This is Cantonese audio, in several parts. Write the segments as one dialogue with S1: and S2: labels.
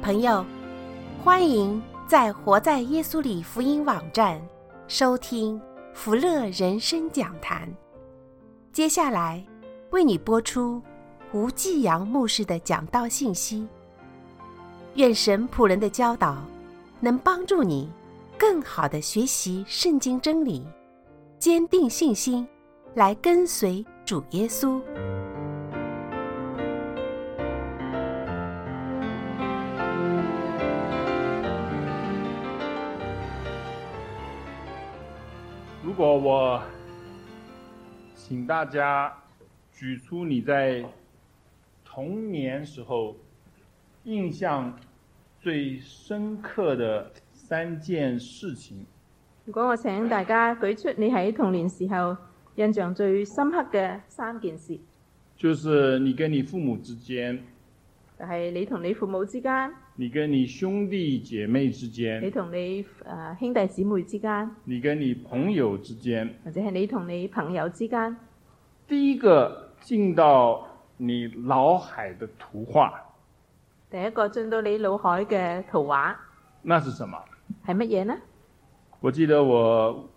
S1: 朋友，欢迎在活在耶稣里福音网站收听福乐人生讲坛。接下来为你播出吴继阳牧师的讲道信息。愿神仆人的教导能帮助你更好地学习圣经真理，坚定信心，来跟随主耶稣。
S2: 如果我请大家举出你在童年时候印象最深刻的3件事情，
S3: 如果我請大家舉出你喺童年時候印象最深刻嘅3件事，
S2: 就是你跟你父母之間，
S3: 就係你同你父母之間，
S2: 你跟你兄弟姐妹之間，
S3: 你同你兄弟姊妹之間，
S2: 你跟你朋友之間，
S3: 或者係你同你朋友之間。
S2: 第一個進到你腦海的圖畫，
S3: 第一個進到你腦海嘅圖畫，
S2: 那是什麼？
S3: 係乜嘢呢？
S2: 我記得我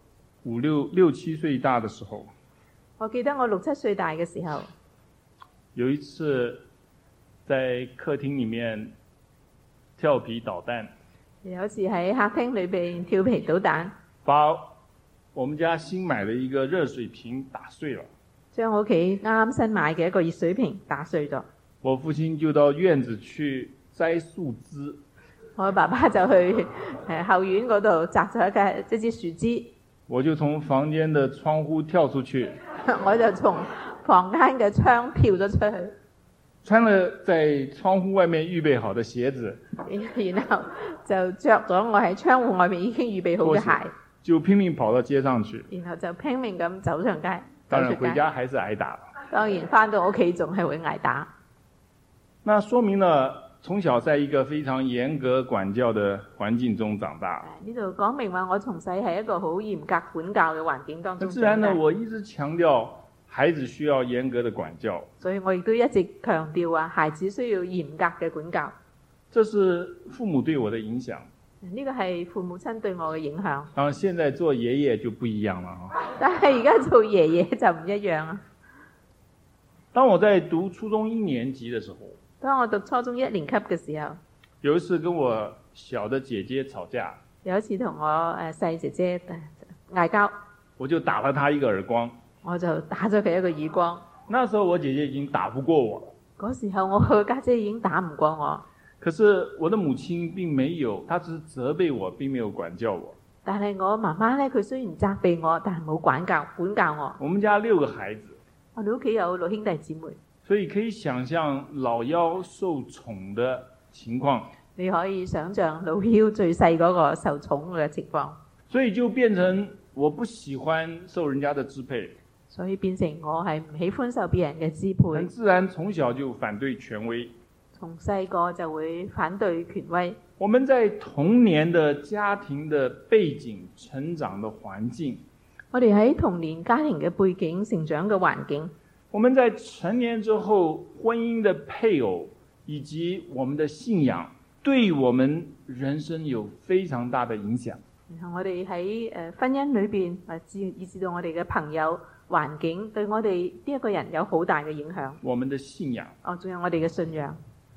S2: 6、7歲大的時候，
S3: 我記得我6、7歲大嘅時候，
S2: 有一次在客廳裡面調皮搗蛋，
S3: 有一次喺客廳裏邊調皮搗蛋，
S2: 把我們家新買的一個熱水瓶打碎了，
S3: 將我屋企啱新買嘅一個熱水瓶打碎咗。
S2: 我父親就到院子去摘樹枝，
S3: 我爸爸就去後院嗰度摘咗一支樹枝，
S2: 我就從房間的窗戶跳出去，
S3: 我就從房間嘅窗跳咗出去，
S2: 穿了在窗戶外面預備好的鞋子，
S3: 然後就着咗我喺窗戶外面已經預備好嘅鞋，
S2: 就拼命跑到街上去，
S3: 然後就拼命咁走上街。
S2: 當然回家還是挨打。
S3: 當然返到屋企仲係會挨打。
S2: 那說明了從小在一個非常嚴格管教的環境中長大。
S3: 呢度講明話我從細係一個好嚴格管教嘅環境當中長大。
S2: 自然呢，我一直強調孩子需要嚴格的管教。所以
S3: 我亦都一直強調話孩子需要嚴格嘅管教。
S2: 這是父母對我的影響。
S3: 呢個係父母親對我嘅影響。
S2: 當然現在做爺爺就不一樣了。
S3: 但係而家做爺爺就唔一樣啦。
S2: 當我在讀初中1年級的時候，
S3: 當我讀初中1年級嘅時候，
S2: 有一次跟我小的姐姐吵架，
S3: 有一次同我細姐姐嗌交，
S2: 我就打了她一個耳光，
S3: 我就打咗佢一個耳光。
S2: 那時候我姐姐已經打不過我，
S3: 嗰時候我個家姐已經打唔過我。
S2: 可是我的母親並沒有，她只是責備我，並沒有管教我。
S3: 但係我媽媽咧，佢雖然責備我，但係冇管教我。
S2: 我們家6個孩子，
S3: 我哋屋企有6兄弟姊妹，
S2: 所以可以想象老幺受寵的情況。
S3: 你可以想象老幺最細嗰個受寵嘅情況。
S2: 所以就變成我不喜歡受人家的支配。
S3: 所以變成我係唔喜歡受別人嘅支配。
S2: 很自然從小就反對權威。
S3: 從細個就會反對權威。
S2: 我們在童年的家庭的背景成長的環境，
S3: 我哋喺童年家庭嘅背景成長嘅環境，
S2: 我們在成年之後婚姻的配偶以及我們的信仰，對我們人生有非常大的影響。
S3: 然後我哋喺婚姻裏邊，以至到我哋嘅朋友環境，對我哋呢一個人有好大嘅影響。
S2: 我們的信仰，
S3: 仲有我哋嘅信仰。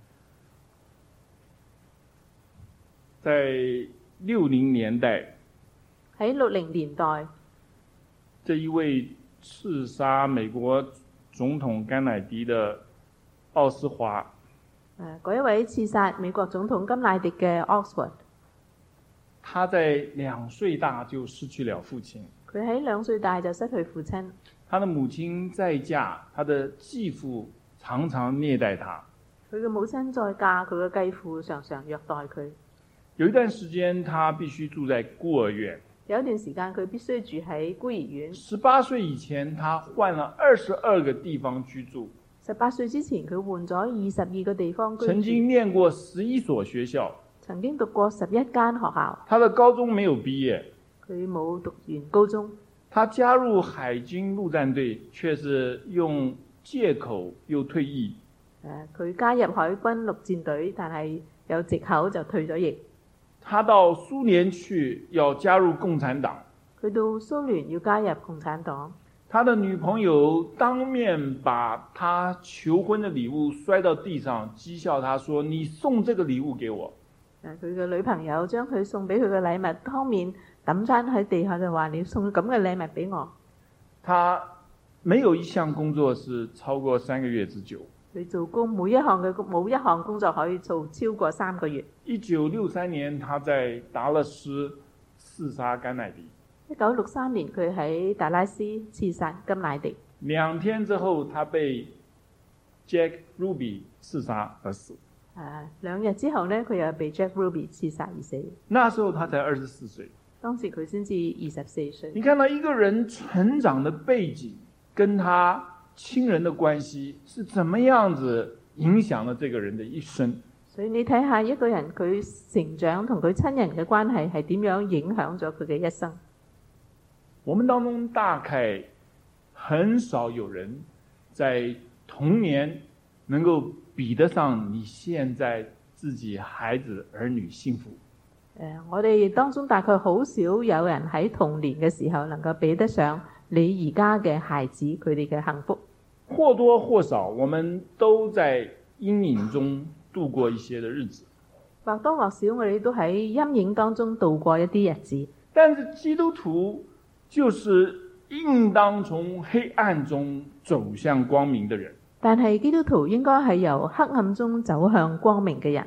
S2: 在60年代，
S3: 喺60年代，
S2: 這一位刺殺美國總統甘乃迪的奧斯華，
S3: 嗰一位刺殺美國總統甘乃迪嘅奧斯華，
S2: 他在2歲大就失去了父親。
S3: 佢喺2歲大就失去父親。
S2: 他的母親再嫁，他的繼父常常虐待他。
S3: 佢嘅母親再嫁，佢嘅繼父常常虐待佢。
S2: 有一段時間，他必須住在孤兒院。
S3: 有一段時間，佢必須住喺孤兒院。
S2: 18歲以前，他換了22個地方居住。
S3: 18歲之前，佢換咗22個地方居住。
S2: 曾經念過11所學校。
S3: 曾經讀過11間學校。
S2: 他的高中沒有畢業。
S3: 佢冇讀完高中。
S2: 他加入海軍陸戰隊，卻是用借口又退役。
S3: 佢加入海軍陸戰隊，但係有藉口就退咗役。
S2: 他到蘇聯去要加入共產黨，
S3: 佢到蘇聯要加入共產黨，
S2: 他的女朋友當面把他求婚的禮物摔到地上，譏笑他說：你送這個禮物給我。
S3: 佢嘅女朋友將佢送俾佢嘅禮物當面抌翻喺地下，就話你送咁嘅禮物俾我。
S2: 他沒有一項工作是超過3個月之久。
S3: 佢做工冇一項工作可以做超過3個月。
S2: 1963年，他在達勒斯刺殺甘乃迪。
S3: 1963年佢喺達拉斯刺殺甘乃迪。
S2: 2天之後，他被 Jack Ruby 刺殺而死。
S3: 2日之後呢，佢又被 Jack Ruby 刺殺而死。
S2: 那時候他才24歲。
S3: 當時佢先至24歲。
S2: 你看到一個人成長的背景，跟他親人的關係是怎麼樣子影響了這個人的一生。
S3: 所以你睇下一個人佢成長同佢親人嘅關係係點樣影響咗佢嘅一生。
S2: 我們當中大概很少有人在童年能夠比得上你現在自己孩子兒女幸福。
S3: 我哋當中大概好少有人喺童年嘅時候能夠比得上你而家嘅孩子佢哋嘅幸福。
S2: 或多或少，我們都在陰影中度過一些的日子。
S3: 或多或少，我哋都喺陰影當中度過一啲日子。
S2: 但是基督徒就是應當從黑暗中走向光明的人。
S3: 但係基督徒應該係由黑暗中走向光明嘅人。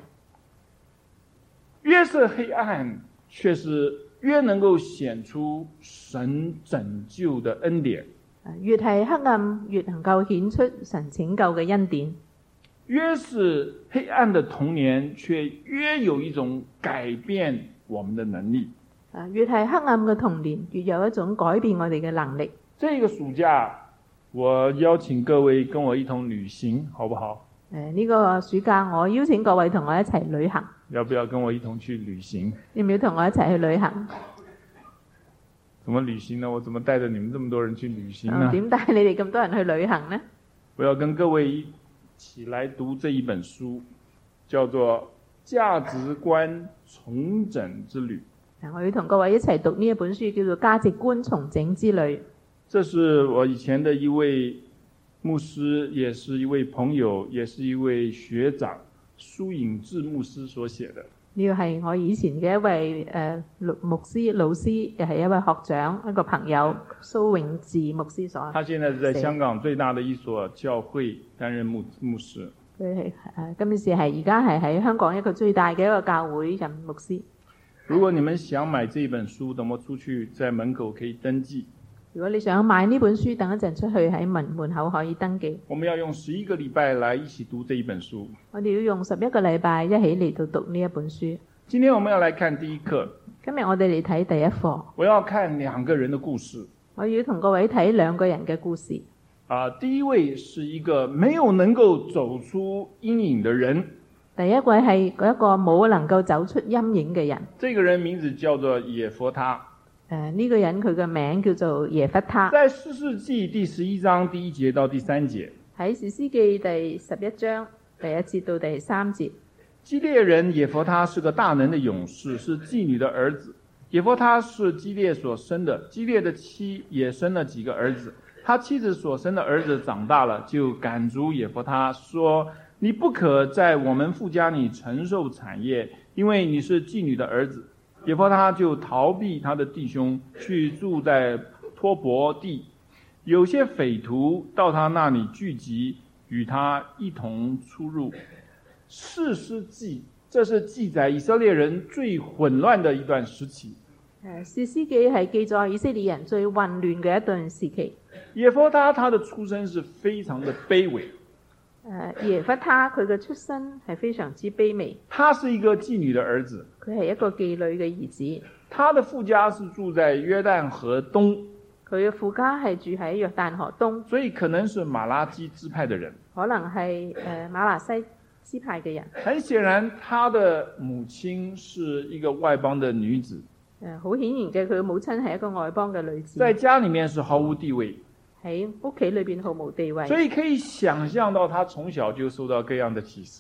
S2: 越是黑暗，卻是越能夠顯出神拯救的恩典。
S3: 越係黑暗，越能夠顯出神拯救嘅恩典。
S2: 越是黑暗的童年，卻越有一種改變我們的能力。
S3: 越係黑暗嘅童年，越有一種改變我哋嘅能力。
S2: 這個暑假，我邀請各位跟我一同旅行，好不好？
S3: 呢個暑假我邀請各位同我一齊旅行。
S2: 要不要跟我一同去旅行？
S3: 要唔要同我一齊去旅行？
S2: 怎麼旅行呢？我怎麼帶着你們這麼多人去旅行呢？
S3: 點帶你哋咁多人去旅行呢？
S2: 我要跟各位一起來讀這一本書，叫做《價值觀重整之旅》。
S3: 我要同各位一齊讀呢一本書，叫做《價值觀重整之旅》。
S2: 這是我以前的一位牧師，也是一位朋友，也是一位學長，蘇穎智牧師所寫的。
S3: 呢個係我以前嘅一位牧師老師，又係一位學長，一個朋友，蘇穎智牧師所寫。
S2: 他現在是在香港最大的一所教會擔任牧師。
S3: 佢係今次係而家係喺香港一個最大嘅一個教會任牧師。
S2: 如果你們想買這本書，等我出去，在門口可以登記。
S3: 如果你想買呢本書，等一陣出去喺門口可以登記。
S2: 我們要用11個禮拜來一起讀這一本書。
S3: 我哋要用11個禮拜一起嚟到讀呢一本書。
S2: 今天我們要來看第一課。
S3: 今日我哋嚟睇第一課。
S2: 我要看2個人的故事。
S3: 我要同各位睇2個人嘅故事。
S2: 第一位是一個沒有能夠走出陰影的人。
S3: 第一位係一個冇能夠走出陰影嘅人。
S2: 這個人名字叫做耶弗他。
S3: 呢個人佢嘅名叫做耶弗他。
S2: 在士師記第11章第1節到第3節。
S3: 喺士師記第11章第1節到第3節。
S2: 基列人耶弗他是個大能的勇士，是妓女的兒子。耶弗他是基列所生的，基列的妻也生了幾個兒子。他妻子所生的兒子長大了，就趕逐耶弗他，說：你不可在我們父家裏承受產業，因為你是妓女的兒子。耶弗他就逃避他的弟兄，去住在托伯地。有些匪徒到他那裏聚集，與他一同出入。士師記，這是記載以色列人最混亂的一段時期。
S3: 士師記係記載以色列人最混亂嘅一段時期。
S2: 耶弗他的出身是非常的卑微。
S3: 耶弗他佢嘅出身係非常之卑微。
S2: 他是一個妓女的兒子。
S3: 佢係一個妓女嘅兒子。
S2: 他的父家是住在約旦河東。
S3: 佢嘅父家係住喺約旦河東。
S2: 所以可能是馬拉基支派的人。
S3: 可能係馬拿西支派嘅人。
S2: 很顯然，他的母親是一個外邦的女子。
S3: 好顯然嘅，佢母親係一個外邦嘅女子。
S2: 在家裡面是毫無地位。
S3: 喺屋企裏邊毫無地位。
S2: 所以可以想象到，他從小就受到各樣的歧視。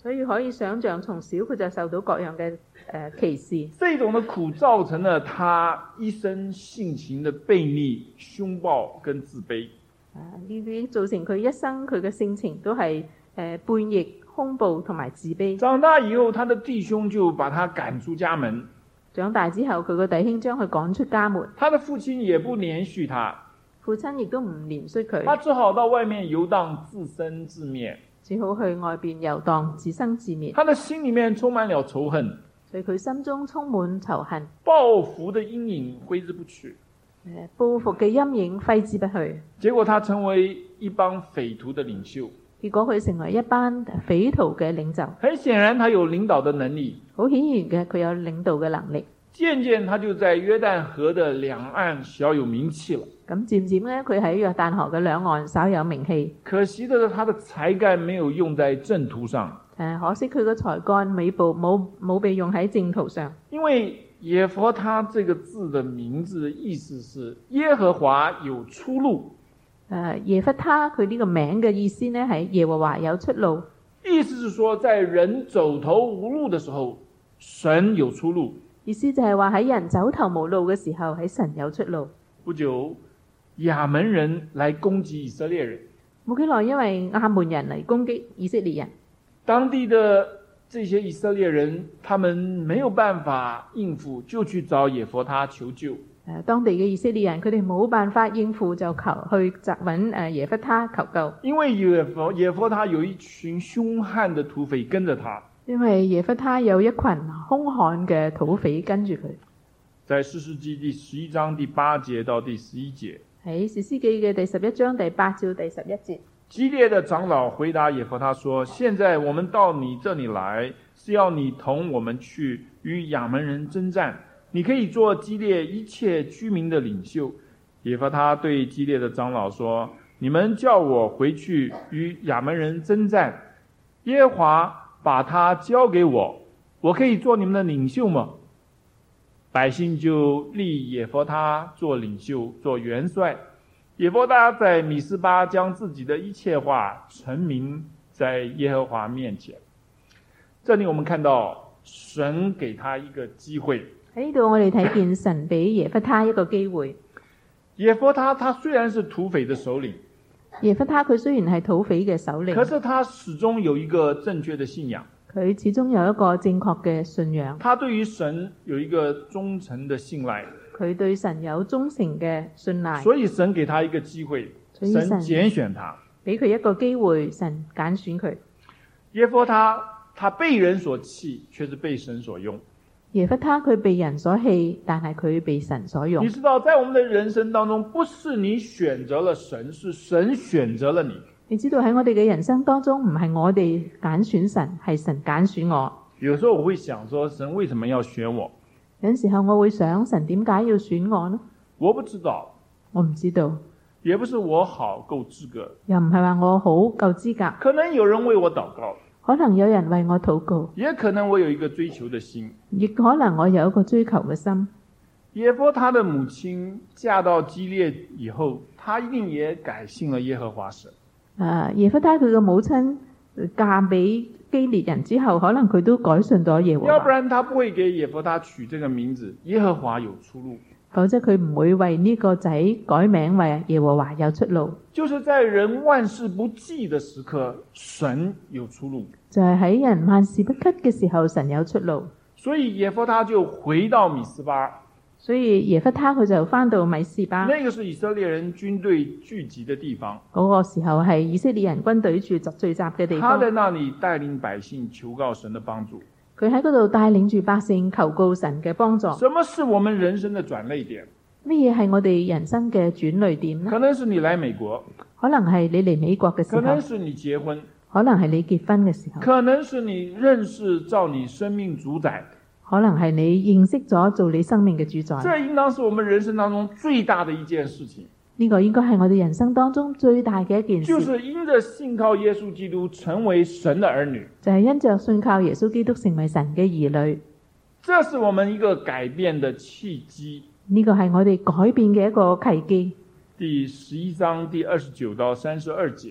S3: 所以可以想象，從小佢就受到各樣嘅歧視。
S2: 这种的苦造成了他一生性情的悖逆、凶暴跟自卑。
S3: 呢啲造成佢一生佢嘅性情都係叛逆、兇暴同埋自卑。
S2: 长大以後，他的弟兄就把他趕出家門。
S3: 長大之後，佢個弟兄將佢趕出家門。
S2: 他的父親也不憐恤他，
S3: 父親亦都唔憐恤佢。
S2: 他只好到外面遊蕩，自生自滅。
S3: 只好去外邊遊蕩，自生自滅。
S2: 他的心裡面充滿了仇恨，
S3: 所以佢心中充滿仇恨。
S2: 報復的陰影揮之不去。
S3: 報復嘅陰影揮之不去。
S2: 結果他成為一幫匪徒的領袖。
S3: 結果佢成為一班匪徒嘅領袖。
S2: 很顯然他有領導的能力。
S3: 好顯然嘅，佢有領導嘅能力。
S2: 漸漸他就在約旦河的兩岸小有名氣了。
S3: 咁漸漸咧，佢喺約旦河嘅兩岸稍有名氣。
S2: 可惜的是，他的才幹沒有用在正途上。
S3: 可惜佢嘅才幹冇被用喺正途上。
S2: 因為耶弗他這個字的名字意思是耶和華有出路。
S3: 耶弗他佢呢個名嘅意思呢，係耶和華有出路。
S2: 意思是說，在人走投無路的時候，神有出路。
S3: 意思就係話喺人走投無路嘅時候，喺神有出路。
S2: 不久，亞門人來攻擊以色列人。
S3: 冇幾耐，因為亞門人嚟攻擊以色列人。
S2: 當地的這些以色列人，他們沒有辦法應付，就去找耶弗他求救。
S3: 當地嘅以色列人，佢哋冇辦法應付，就去揾耶弗他求救。
S2: 因為耶弗他有一群兇悍的土匪跟着他。
S3: 因為耶弗他有一群兇悍嘅土匪跟住佢。
S2: 在士師記第11章第8節到第11節。
S3: 喺士師記嘅第11章第8至第11節。
S2: 基列的長老回答耶弗他說：現在我們到你這裡來，是要你同我們去與亞門人征戰，你可以做基列一切居民的領袖。耶弗他對基列的長老說：你們叫我回去與亞門人征戰，耶和華把他交給我，我可以做你們的領袖嗎？百姓就立耶弗他做領袖，做元帥。耶弗他在米斯巴將自己的一切話陳明在耶和華面前。這裡我們看到神給他一個機會。
S3: 喺呢度我哋睇見神俾耶弗他一個機會。
S2: 耶弗他雖然是土匪的首領。
S3: 耶弗他佢雖然係土匪嘅首領，
S2: 可是他始終有一個正確的信仰。
S3: 佢始終有一個正確嘅信仰。
S2: 他對於神有一個忠誠的信賴。
S3: 佢對神有忠誠嘅信賴。
S2: 所以神給他一個機會，神揀選他，
S3: 俾佢一個機會，神揀選佢。
S2: 耶弗他被人所棄，卻是被神所用。
S3: 耶弗他佢被人所棄，但係佢被神所用。
S2: 你知道，在我們的人生當中，不是你選擇了神，是神選擇了你。
S3: 你知道喺我哋嘅人生當中，唔係我哋揀選神，係神揀選我。
S2: 有時候我會想說，神為什麼要選我？
S3: 有陣時候我會想，神點解要選我呢？
S2: 我不知道，
S3: 我唔知道，
S2: 也不是我好夠資格，
S3: 又唔係話我好夠資格。
S2: 可能有人為我禱告，
S3: 可能有人為我禱告，
S2: 也可能我有一個追求的心，
S3: 亦可能我有一個追求嘅心。
S2: 耶弗他的母親嫁到基列以後，她一定也改信了耶和華神。
S3: 耶弗他佢嘅母親嫁俾基列人之後，可能佢都改信咗耶和華。
S2: 要不然他不會給耶弗他取這個名字，耶和華有出路。
S3: 否則佢唔會為呢個仔改名為耶和華有出路。
S2: 就是在人萬事不濟的時刻，神有出路。
S3: 就係喺人萬事不吉嘅時候，神有出路。
S2: 所以耶弗他就回到米斯巴。
S3: 所以耶弗他佢就返到米斯巴。
S2: 那個是以色列人軍隊聚集的地方。
S3: 嗰個時候係以色列人軍隊聚集嘅地方。
S2: 他在那裡帶領百姓求告神的幫助。
S3: 佢喺嗰度帶領住百姓求告神嘅幫助。
S2: 什麼是我們人生的轉捩點？
S3: 乜嘢係我哋人生嘅轉捩點呢？
S2: 可能是你來美國，
S3: 可能係你嚟美國嘅時候，
S2: 可能是你結婚，
S3: 可能係你結婚嘅時候，
S2: 可能是你認識造你生命主宰，
S3: 可能係你認識咗做你生命嘅主宰。
S2: 這應當是我們人生當中最大的一件事情。
S3: 呢個應該係我哋人生當中最大嘅一件事，
S2: 就是因着信靠耶穌基督成為神的兒女，
S3: 就係因着信靠耶穌基督成為神嘅兒女。
S2: 這是我們一個改變的契機。
S3: 呢個係我哋改變嘅一個契機。
S2: 第11章第29到32節。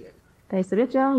S3: 第11章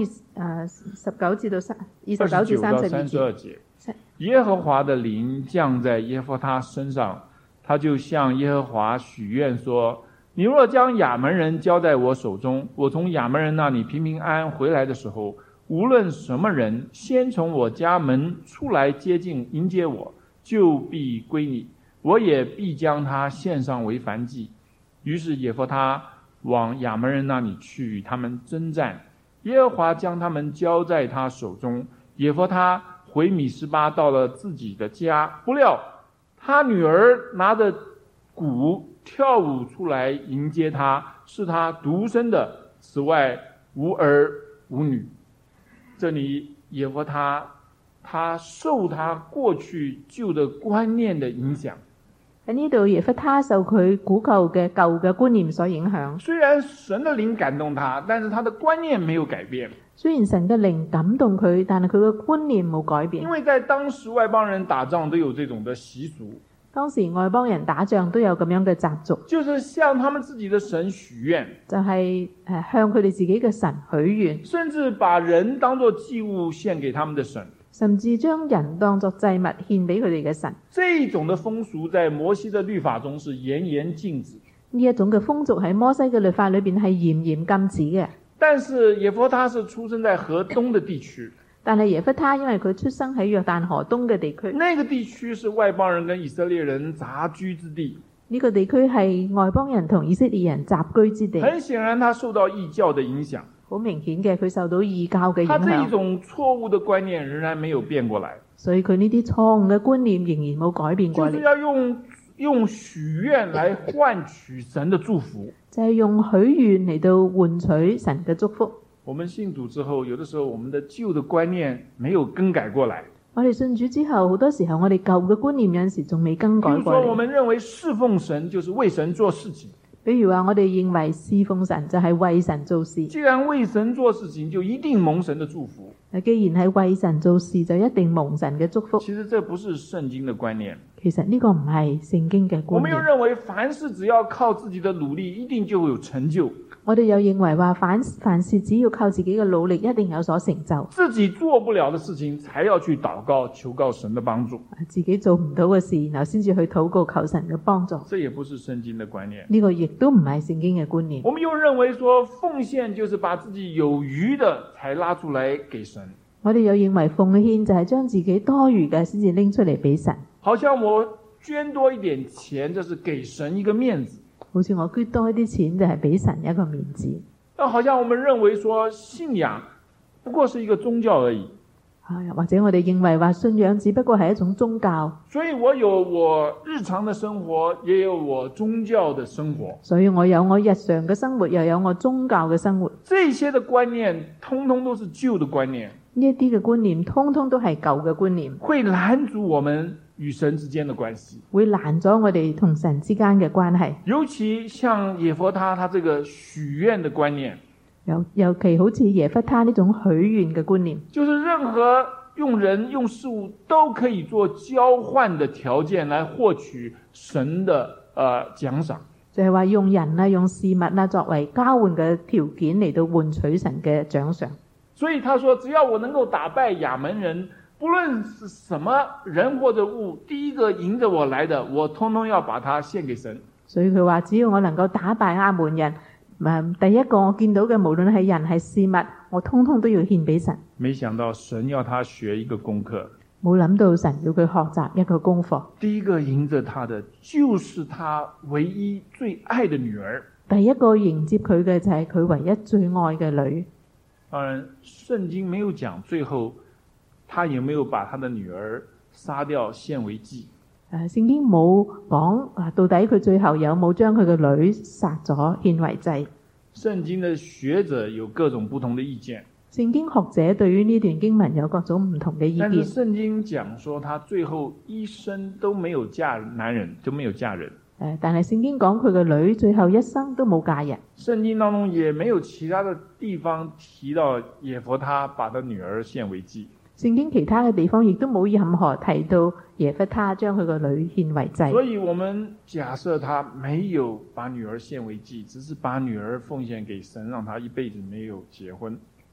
S3: 19至到29至
S2: 29到
S3: 32節。
S2: 32节，耶和华的灵降在耶弗他身上，他就向耶和华许愿说：你若将亚门人交在我手中，我从亚门人那里平平安安回来的时候，无论什么人先从我家门出来接近迎接我，就必归你，我也必将他献上为燔祭。于是耶弗他往亚门人那里去，与他们征战，耶和华将他们交在他手中。耶弗他回米斯巴，到了自己的家，不料他女儿拿着鼓跳舞出来迎接他，是他独生的，此外无儿无女。这里耶弗他受他过去旧的观念的影响。
S3: 喺呢度，耶弗他受佢古舊嘅舊嘅觀念所影響。
S2: 雖然神的靈感動他，但是他的觀念沒有改變。
S3: 雖然神嘅靈感動佢，但係佢嘅觀念冇改變。
S2: 因為在當時外邦人打仗都有這種的習俗，
S3: 當時外邦人打仗都有咁樣嘅習俗，
S2: 就是向他們自己的神許願，
S3: 就係向佢哋自己嘅神許願，
S2: 甚至把人當作祭物獻給他們的神。
S3: 甚至將人當作祭物獻俾佢哋嘅神。
S2: 這種的風俗在摩西的律法中是嚴嚴禁止。
S3: 呢一種嘅風俗喺摩西嘅律法裏邊係嚴嚴禁止嘅。
S2: 但是耶弗他是出生在河東的地區，
S3: 但係耶弗他因為佢出生喺約旦河東嘅地區，
S2: 那個地區是外邦人跟以色列人雜居之地。
S3: 呢個地區係外邦人同以色列人雜居之地。
S2: 很顯然他受到異教的影響。
S3: 好明顯嘅，佢受到異教嘅影響。
S2: 他這一種錯誤的觀念仍然沒有變過來，
S3: 所以佢呢啲錯誤嘅觀念仍然冇改變過嚟。
S2: 就是要用許願來換取神的祝福，
S3: 就係用許願嚟到換取神嘅祝福。
S2: 我們信主之後，有的時候我們的舊的觀念沒有更改過來。
S3: 我哋信主之後，好多時候我哋舊嘅觀念有陣時仲未更改過嚟。
S2: 比如說，我們認為侍奉神就是為神做事情。
S3: 比如話，我哋認為侍奉神就係為神做事。
S2: 既然為神做事情，就一定蒙神的祝福。
S3: 既然係為神做事，就一定蒙神嘅祝福。
S2: 其實這不是聖經的觀念。
S3: 其實呢個唔係聖經嘅觀念。
S2: 我們又認為凡事只要靠自己的努力，一定就會有成就。
S3: 我哋又認為話凡事只要靠自己嘅努力，一定有所成就。
S2: 自己做不了的事情，才要去禱告求告神的幫助。
S3: 自己做唔到嘅事，然後先至去禱告求神嘅幫助。
S2: 這也不是聖經的觀念。
S3: 呢個亦都唔係聖經嘅觀念。
S2: 我們又認為說奉獻就是把自己有餘的才拉出來給神。
S3: 我哋又認為奉獻就係將自己多餘嘅先至拎出嚟俾神。
S2: 好像我捐多一點錢，就是給神一個面子。
S3: 好似我捐多一啲錢就係俾神一個面子。
S2: 好像我們認為說信仰不過是一個宗教而已。
S3: 或者我哋認為話信仰只不過係一種宗教。
S2: 所以我有我日常的生活，也有我宗教的生活。
S3: 所以我有我日常嘅生活，又有我宗教嘅生活。
S2: 這些的觀念通通都是舊的觀念。
S3: 呢一啲嘅觀念通通都係舊嘅觀念，
S2: 會攔阻我們與神之間的關係，
S3: 會攔咗我哋同神之間嘅關係。
S2: 尤其像耶弗他這個許願的觀念，
S3: 尤其好似耶弗他呢種許願嘅觀念，
S2: 就是任何用人用事物都可以做交換的條件來獲取神的獎賞，
S3: 就係話用人啊用事物啊作為交換嘅條件嚟到換取神嘅獎賞。
S2: 所以他說，只要我能夠打敗亞門人，不論是什麼人或者物，第一個迎着我來的，我通通要把它獻給神。
S3: 所以佢話，只要我能夠打敗亞門人，第一個我見到嘅無論係人係事物，我通通都要獻俾神。
S2: 沒想到神要他學一個功課，
S3: 冇諗到神要佢學習一個功課。
S2: 第一個迎着他的就是他唯一最愛的女兒。
S3: 第一個迎接佢嘅就係佢唯一最愛嘅女。
S2: 當然聖經沒有講最後他有沒有把他的女兒殺掉獻為祭。
S3: 聖經冇講到底佢最後有冇將佢嘅女殺咗獻為祭。
S2: 聖經的學者有各種不同的意見。
S3: 聖經學者對於呢段經文有各種唔同嘅意見。
S2: 但是聖經講說他最後一生都沒有嫁男人，都沒有嫁人。
S3: 但係聖經講佢嘅女最後一生都冇嫁人。
S2: 聖經當中也沒有其他的地方提到耶弗他把他女兒獻為祭。
S3: 聖經其他嘅地方亦都冇任何提到耶弗他將佢個女獻為祭。
S2: 所以我們假設他沒有把女兒獻為祭，只是把女兒奉獻給神，讓他一輩子沒有結婚。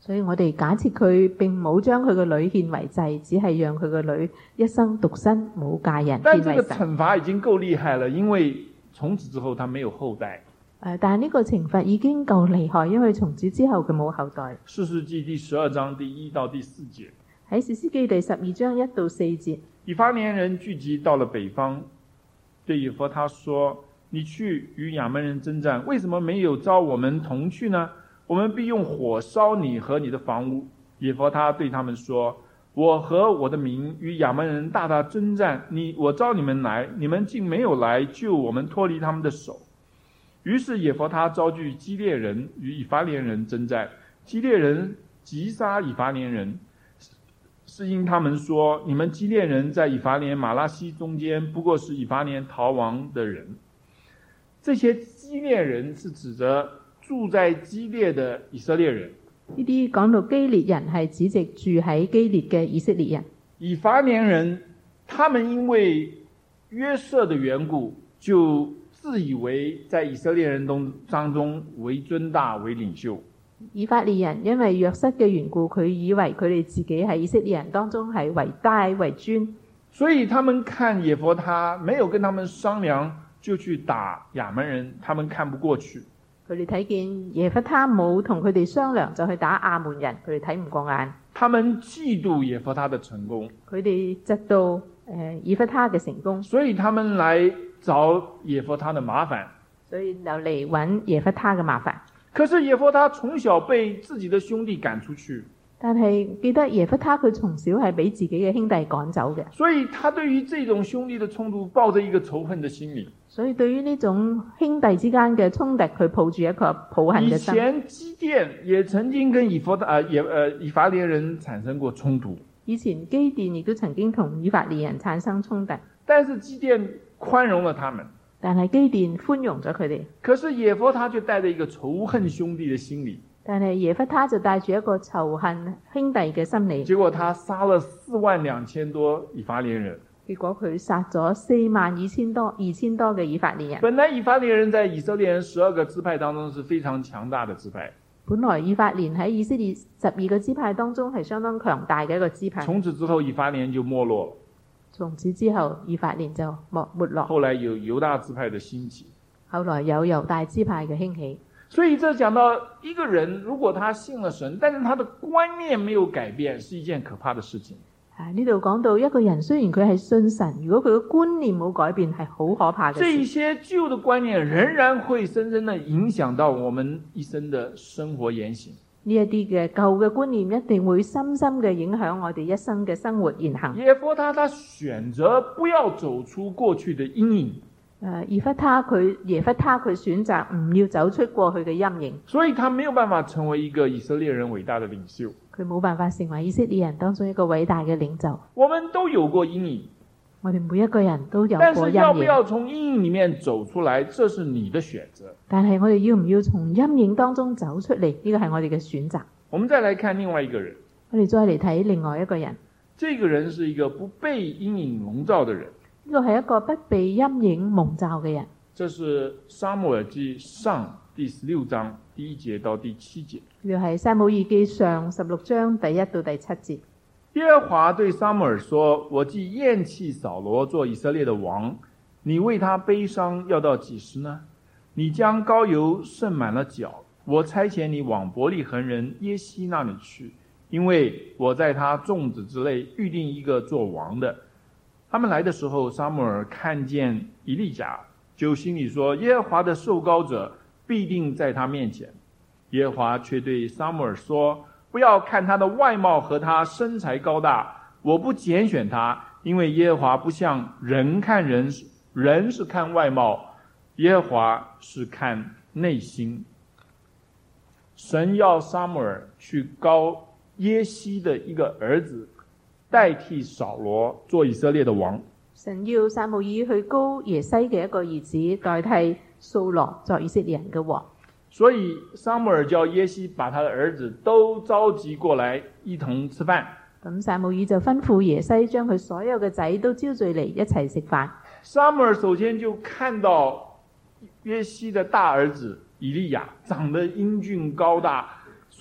S3: 所以我哋假設佢並冇將佢個女獻為祭，只係讓佢個女一生獨身冇嫁人
S2: 但這個
S3: 獻為神。
S2: 懲罰已經夠厲害了，因為從此之後他沒有後代。
S3: 但係呢個懲罰已經夠厲害，因為從此之後佢冇後代。
S2: 士師記第12章第1到第4節。
S3: 喺士師記第12章1到4節，
S2: 以法蓮人聚集到了北方，對耶弗他說：你去與亞捫人爭戰，為什麼沒有召我們同去呢？我們必用火燒你和你的房屋。耶弗他對他們說：我和我的民與亞捫人大大爭戰，我召你們來，你們竟沒有來救我們脫離他們的手。於是耶弗他招聚基列人與以法蓮人爭戰，基列人擊殺以法蓮人，是因他們說：你們基列人在以法蓮瑪拉西中間，不過是以法蓮逃亡的人。這些基列人是指着住在基列的以色列人。
S3: 呢啲講到基列人係指直住喺基列嘅以色列人。
S2: 以法蓮人，他們因為約瑟的緣故，就自以為在以色列人當中為尊大為領袖。
S3: 以法蓮人因為約瑟嘅緣故，佢以為佢哋自己喺以色列人當中係為大為尊，
S2: 所以他們看耶弗他沒有跟他們商量就去打亞捫人，他們看不過去。
S3: 佢哋睇見耶弗他冇同佢哋商量就去打亞捫人，佢哋睇唔過眼。
S2: 他們嫉妒耶弗他的成功，
S3: 佢哋嫉妒耶弗他嘅成功，
S2: 所以他們來找耶弗他的麻煩，
S3: 所以就嚟揾耶弗他嘅麻煩。
S2: 可是耶弗他從小被自己的兄弟趕出去，
S3: 但係記得耶弗他佢從小係俾自己嘅兄弟趕走嘅，
S2: 所以他對於這種兄弟的衝突抱着一個仇恨的心理。
S3: 所以對於呢種兄弟之間嘅衝突，佢抱住一個抱恨嘅心。
S2: 以前基甸也曾經跟以法蓮人產生過衝突，
S3: 以前基甸亦都曾經同以法蓮人產生衝突，
S2: 但是基甸寬容了他們，
S3: 但係基甸寬容咗佢哋。
S2: 可是耶弗他卻帶着一個仇恨兄弟的心理，
S3: 但係耶弗他就帶住一個仇恨兄弟嘅心理，
S2: 結果他殺了42000多以法蓮人。
S3: 結果佢殺咗42000多嘅以法蓮人。
S2: 本來以法蓮人在以色列人12個支派當中是非常強大的支派，
S3: 本來以法蓮喺以色列12個支派當中係相當強大嘅一個支派。
S2: 從此之後以法蓮就沒落，
S3: 從此之後以法蓮就沒落。
S2: 後來有猶大支派的興起，
S3: 後來有猶大支派嘅興起。
S2: 所以這講到一個人如果他信了神，但是他的觀念沒有改變，是一件可怕的事情。
S3: 呢度講到一個人雖然佢係信神，如果佢嘅觀念冇改變，係好可怕嘅事。
S2: 這些舊的觀念仍然會深深地影響到我們一生的生活言行。
S3: 呢一啲嘅舊嘅觀念一定會深深嘅影響我哋一生嘅生活言行。
S2: 耶弗他選擇不要走出過去的陰影。
S3: 耶弗他佢選擇唔要走出過去嘅陰影，
S2: 所以他沒有辦法成為一個以色列人偉大的領袖。
S3: 佢冇辦法成為以色列人當中一個偉大嘅領袖。
S2: 我們都有過陰影，
S3: 我哋每一個人都有過陰影。
S2: 但是要不要從陰影裏面走出來，這是你的選擇。
S3: 但係我哋要唔要從陰影當中走出嚟？呢個係我哋嘅選擇。
S2: 我們再來看另外一個人，
S3: 我哋再嚟睇另外一個人。
S2: 這個人是一個不被陰影籠罩的人。
S3: 呢個係一個不被陰影蒙罩嘅人。
S2: 這是撒母耳記上第16章第1節到第7節。
S3: 呢個係撒母耳記上16章第1到第7節。
S2: 耶和華對撒母耳說：我既厭棄掃羅做以色列的王，你為他悲傷要到幾時呢？你將膏油盛滿了腳，我差遣你往伯利恆人耶西那裡去，因為我在他眾子之內預定一個做王的。他們來的時候，撒母耳看見以利甲，就心裡說：耶和華的受膏者必定在他面前。耶和華卻對撒母耳說：不要看他的外貌和他身材高大，我不揀選他，因為耶和華不像人看人，人是看外貌，耶和華是看內心。神要撒母耳去膏耶西的一個兒子，代替掃羅做以色列的王。
S3: 神要撒母耳去膏耶西嘅一個兒子，代替掃羅作以色列人嘅王。
S2: 所以撒母耳叫耶西把他的兒子都召集過來一同吃飯。
S3: 咁撒母耳就吩咐耶西將佢所有嘅仔都招聚嚟一齊食飯。
S2: 撒母耳首先就看到約西的大兒子以利亞長得英俊高大，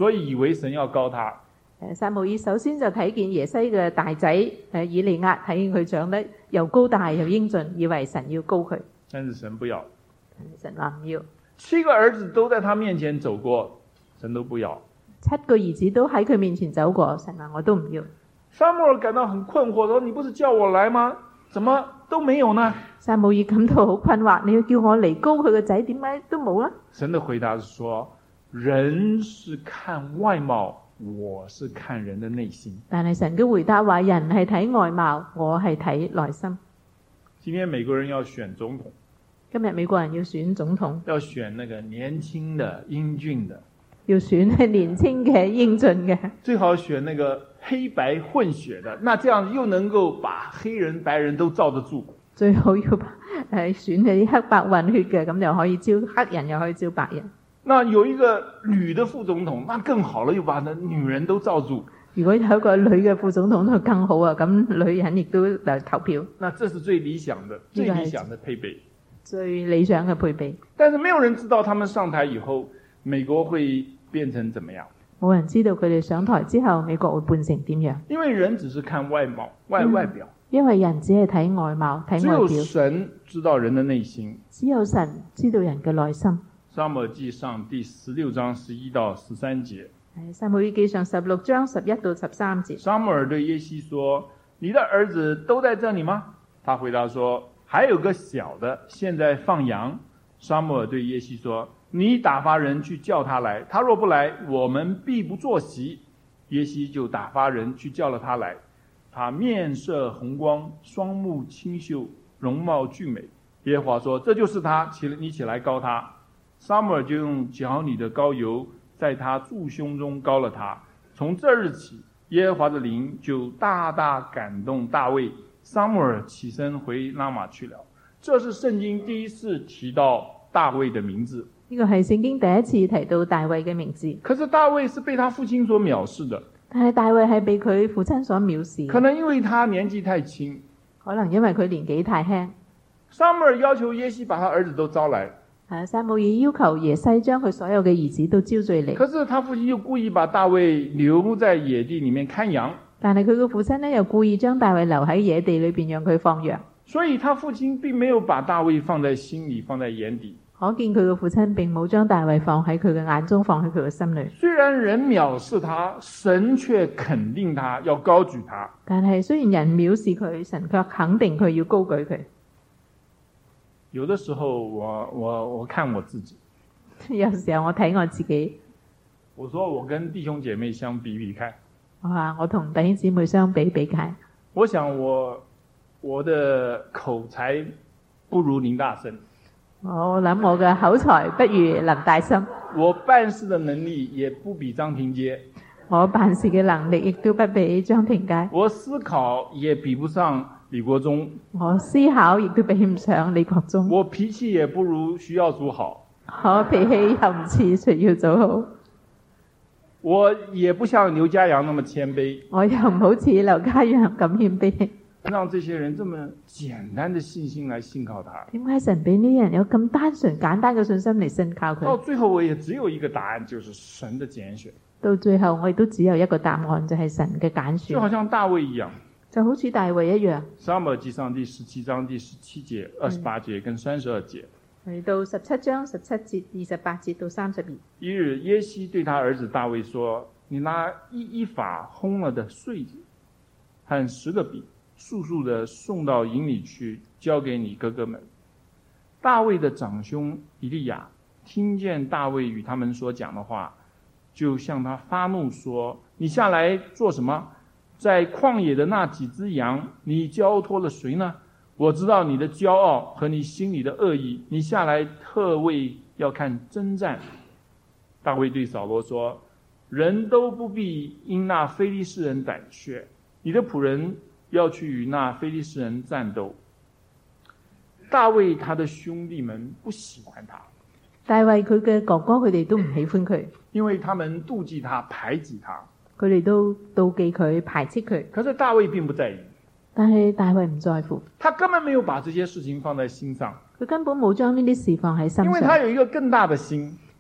S2: 所以以為神要膏他。
S3: 撒母耳首先就睇見耶西嘅大仔以利押，睇見佢長得又高大又英俊，以為神要膏佢。
S2: 但是神不要。
S3: 神話唔要。
S2: 7個兒子都在他面前走過，神都不要。
S3: 7個兒子都喺佢面前走過，神話我都唔要。
S2: 撒母耳感到很困惑，說：你不是叫我來嗎？怎麼都沒有呢？
S3: 撒母耳感到好困惑，你要叫我嚟膏佢個仔，點解都冇呢？
S2: 神的回答是說：人是看外貌，我是看人的內心。
S3: 但係神嘅回答話：人係睇外貌，我係睇內心。
S2: 今天美國人要選總統，
S3: 今日美國人要選總統，
S2: 要選那個年輕的、英俊的，
S3: 要選年輕嘅、英俊嘅，
S2: 最好選那個黑白混血的，那這樣又能夠把黑人、白人都罩得住。
S3: 最好要選啲黑白混血嘅，咁就可以招黑人，又可以招白人。
S2: 那有一個女的副總統，那更好了，又把那女人都罩住。
S3: 如果有一個女嘅副總統就更好啊，咁女人亦都嚟投票。
S2: 那這是最理想的、最理想的配備。
S3: 最理想嘅配備。
S2: 但是沒有人知道他們上台以後，美國會變成怎麼樣。
S3: 冇人知道佢哋上台之後，美國會變成點樣。
S2: 因為人只是看外貌、外表。
S3: 因為人只係睇外貌、睇外表。
S2: 只有神知道人的內心。
S3: 只有神知道人嘅內心。
S2: 撒母耳記上第16章11到13節。
S3: 撒母耳記上16章11到13節。
S2: 撒母耳對耶西說：你的兒子都在這裡嗎？他回答說：還有個小的，現在放羊。撒母耳對耶西說：你打發人去叫他來，他若不來，我們必不坐席。耶西就打發人去叫了他來，他面色紅光，雙目清秀，容貌俊美。耶和華說：這就是他，你起來膏他。撒母耳就用腳裡的膏油在他柱胸中膏了他。從這日起，耶和華的靈就大大感動大衛。撒母耳起身回拉瑪去了。這是聖經第一次提到大衛的名字。
S3: 呢個係聖經第一次提到大衛嘅名字。
S2: 可是大衛是被他父親所藐視的。
S3: 但係大衛係被佢父親所藐視。
S2: 可能因為他年紀太輕。
S3: 可能因為佢年紀太輕。
S2: 撒母耳要求耶西把他兒子都招來。
S3: 撒母耳要求耶西將佢所有嘅兒子都招聚嚟。
S2: 可是他父親又故意把大衛留在野地裡面看羊。
S3: 但係佢嘅父親呢，又故意將大衛留喺野地裏邊，讓佢放羊。
S2: 所以他父親並沒有把大衛放在心裡，放在眼底。
S3: 可見佢嘅父親並冇將大衛放喺佢嘅眼中，放喺佢嘅心裏。
S2: 雖然人藐視他，神卻肯定他，要高舉他。
S3: 但係雖然人藐視佢，神卻肯定佢，要高舉佢。
S2: 有的時候我看我自己，
S3: 有時候我睇我自己，
S2: 我說我跟弟兄姐妹相比比看，
S3: 我同弟兄姊妹相比比看，
S2: 我想我的口才不如林大生，
S3: 我諗我嘅口才不如林大生，
S2: 我辦事的能力也不比張庭街，
S3: 我辦事嘅能力亦都不比張庭街，
S2: 我思考也比不上李國忠，
S3: 我思考亦都比唔上李國忠，
S2: 我脾氣也不如徐耀祖好，
S3: 我脾氣又唔似徐耀祖好，
S2: 我也不像劉家陽那麼謙卑，
S3: 我又唔好似劉家陽咁謙卑，
S2: 讓這些人這麼簡單的信心來信靠他。
S3: 點解神俾呢啲人有咁單純簡單嘅信心嚟信靠佢？
S2: 到最後我也只有一個答案，就是神的揀選。
S3: 到最後我亦都只有一個答案，就係神嘅揀選。
S2: 就好像大衛一樣，
S3: 就好似大衛一樣。撒
S2: 母耳記上第17章第17節、28節跟32節。
S3: 嚟到17章17節、28節到32。
S2: 一日，耶西對他兒子大衛說：你拿一法烘了的穗子和10個餅，速速的送到營裡去，交給你哥哥們。大衛的長兄以利亞聽見大衛與他們所講的話，就向他發怒說：你下來做什麼？在曠野的那幾隻羊，你交託了誰呢？我知道你的驕傲和你心裡的惡意，你下來特為要看征戰。大衛對掃羅說：人都不必因那非利士人膽怯，你的僕人要去與那非利士人戰鬥。大衛他的兄弟們不喜歡他，
S3: 大衛佢嘅哥哥佢哋都唔喜歡佢，
S2: 因為他們妒忌他，排擠他，
S3: 佢哋都妒忌佢，排斥佢。
S2: 可是大衛並不在意，
S3: 但係大衛唔在乎，
S2: 他根本沒有把這些事情放在心上，
S3: 佢根本冇將呢啲事放喺心上，
S2: 因為他有一個更大的心，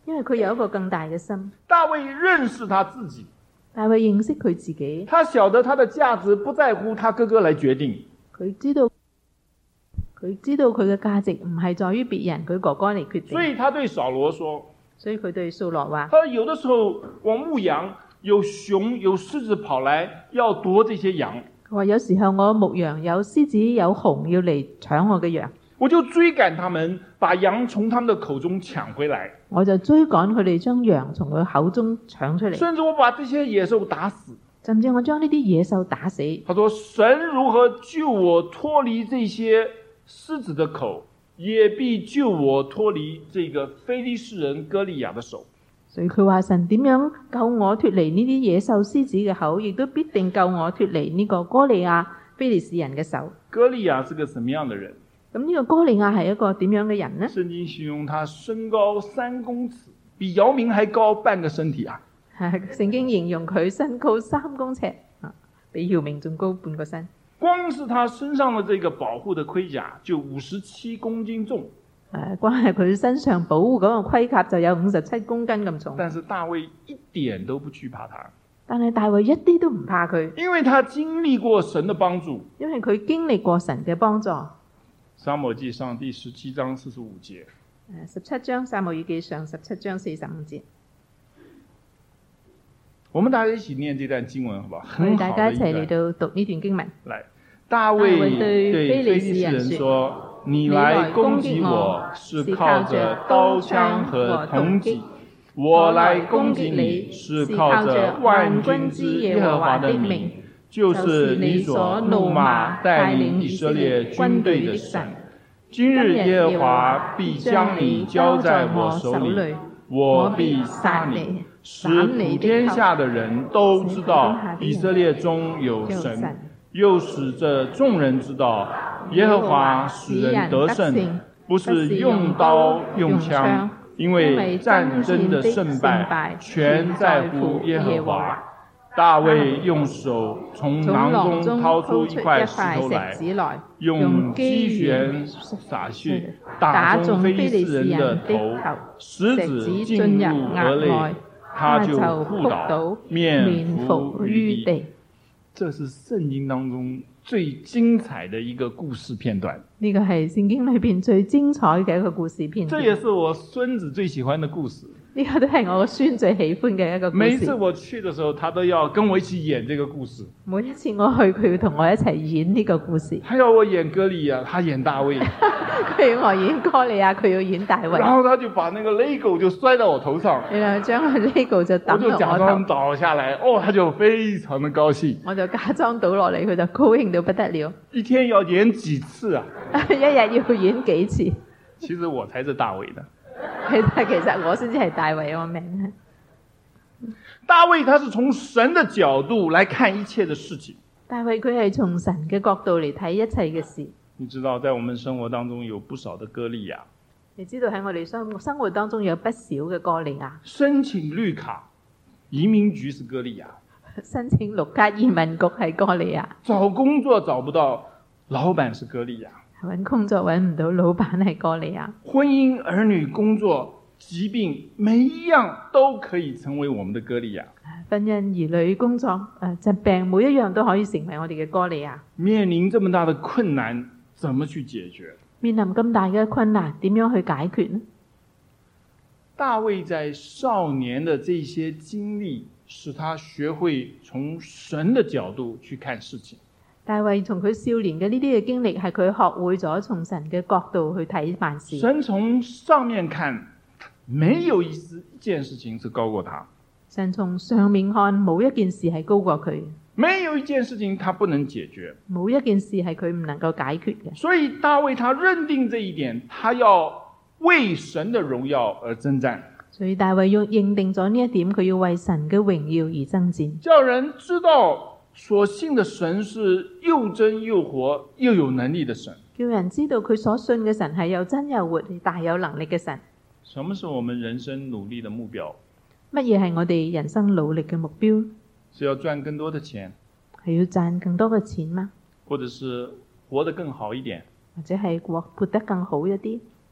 S3: 因為佢有一個更大嘅心。
S2: 大衛認識他自己，
S3: 大衛認識佢自己，
S2: 他曉得他的價值不在乎他哥哥來決定。
S3: 佢知道佢嘅價值唔係在於別人，佢哥哥嚟決定。
S2: 所以他對掃羅說，
S3: 所以佢對掃羅話：
S2: 他有的時候我牧羊，有熊有獅子跑來要奪這些羊。
S3: 佢話有時候我牧羊，有獅子有熊要嚟搶我嘅羊，
S2: 我就追趕他們，把羊從他們的口中搶回來。
S3: 我就追趕佢哋將羊從佢口中搶出嚟，
S2: 甚至我把這些野獸打死。
S3: 甚至我將呢啲野獸打死。
S2: 他說：神如何救我脫離這些獅子的口，也必救我脫離這個非利士人歌利亞的手。
S3: 所以佢話神點樣救我脫離呢啲野獸獅子嘅口，亦都必定救我脫離呢個歌利亞非利士人嘅手。
S2: 歌利亞是個什麼樣的人？
S3: 咁呢個歌利亞係一個點樣嘅人呢？
S2: 聖經形容他身高3公尺，比姚明還高半個身體啊！
S3: 聖經形容佢身高3公尺，比姚明仲高半個身。
S2: 光是他身上的這個保護的盔甲就57公斤重。
S3: 光係佢身上保護嗰個盔甲就有57公斤咁重。
S2: 但是大衛一點都不懼怕他，
S3: 但係大衛一啲都唔怕佢，
S2: 因為他經歷過神的幫助。
S3: 因為佢經歷過神嘅幫助。
S2: 撒母耳記上第17章45節。
S3: 17章撒母耳記上17章45節。
S2: 我們大家一起念這段經文，好不好？
S3: 我哋大家一齊嚟到讀呢段經文。
S2: 來，大衛對非利士人說：你來攻擊我，是靠着刀槍和銅戟；我來攻擊你，是靠着萬軍之耶和華的名，就是你所怒罵帶領以色列軍隊的神。今日耶和華必將你交在我手裏，我必殺你，使普天下的人都知道以色列中有神，又使這眾人知道耶和華使人得勝，不是用刀用槍，因為戰爭的勝敗全在乎耶和華。大衛用手從囊中掏出一塊石頭來，用機旋灑血，打中非利士人的頭，石子進入額內，他就撲倒，面伏於地。這是聖經當中最精彩的一個故事片段。
S3: 呢個係聖經裏邊最精彩嘅一個故事片段。
S2: 這也是我孫子最喜歡的故事。
S3: 呢個都係我個孫最喜歡嘅一個故事。
S2: 每一次我去的時候，他都要跟我一起演這個故事。
S3: 每一次我去，佢要同我一齊演呢個故事。
S2: 他要我演歌利亞，他演大衛。
S3: 佢要我演歌利亞，佢要演大衛。
S2: 然後他就把那個 Lego 就摔到我頭上。
S3: 然後將個 Lego 就抌落我頭。
S2: 我就假裝倒下來，他就非常的高興。
S3: 我就假裝倒落嚟，佢就高興到不得了。
S2: 一天要演幾次啊？
S3: 一日要演幾次？
S2: 其實我才是大衛的。
S3: 其實我先至係大衛個名。
S2: 大衛他是從神的角度來看一切的事情。
S3: 大衛佢係從神嘅角度嚟睇一切嘅事。
S2: 你知道在我們生活當中有不少的歌利亞。
S3: 你知道喺我哋生活當中有不少嘅歌利亞。
S2: 申請綠卡，移民局是歌利亞。
S3: 申請綠卡移民局係歌利亞。
S2: 找工作找不到，老闆是歌利亞。
S3: 揾工作揾唔到，老闆係歌利亞。
S2: 婚姻、兒女、工作、疾病，每一樣都可以成為我們的歌利亞。
S3: 婚姻、兒女、工作、疾病，每一樣都可以成為我哋嘅歌利亞。
S2: 面臨這麼大的困難，怎麼去解決？
S3: 面臨咁大嘅困難，點樣去解決呢？
S2: 大衛在少年的這些經歷，使他學會從神的角度去看事情。
S3: 大衛從佢少年嘅呢啲嘅經歷，係佢學會咗從神嘅角度去睇萬事。
S2: 神從上面看，沒有一件事情是高過他。
S3: 神從上面看，冇一件事係高過佢。
S2: 沒有一件事情他不能解決。
S3: 冇一件事係佢唔能夠解決嘅。
S2: 所以大衛他認定這一點，他要為神的榮耀而征戰。
S3: 所以大衛要認定咗呢一點，佢要為神嘅榮耀而爭戰，
S2: 叫人知道所信的神是又真又活又有能力的神，
S3: 叫人知道佢所信嘅神係又真又活、大有能力嘅神。
S2: 什麼是我們人生努力的目標？
S3: 乜嘢係我哋人生努力嘅目標？
S2: 是要賺更多的錢，
S3: 係要賺更多嘅錢嗎？
S2: 或者是活得更好一點，
S3: 或者係活得更好一啲？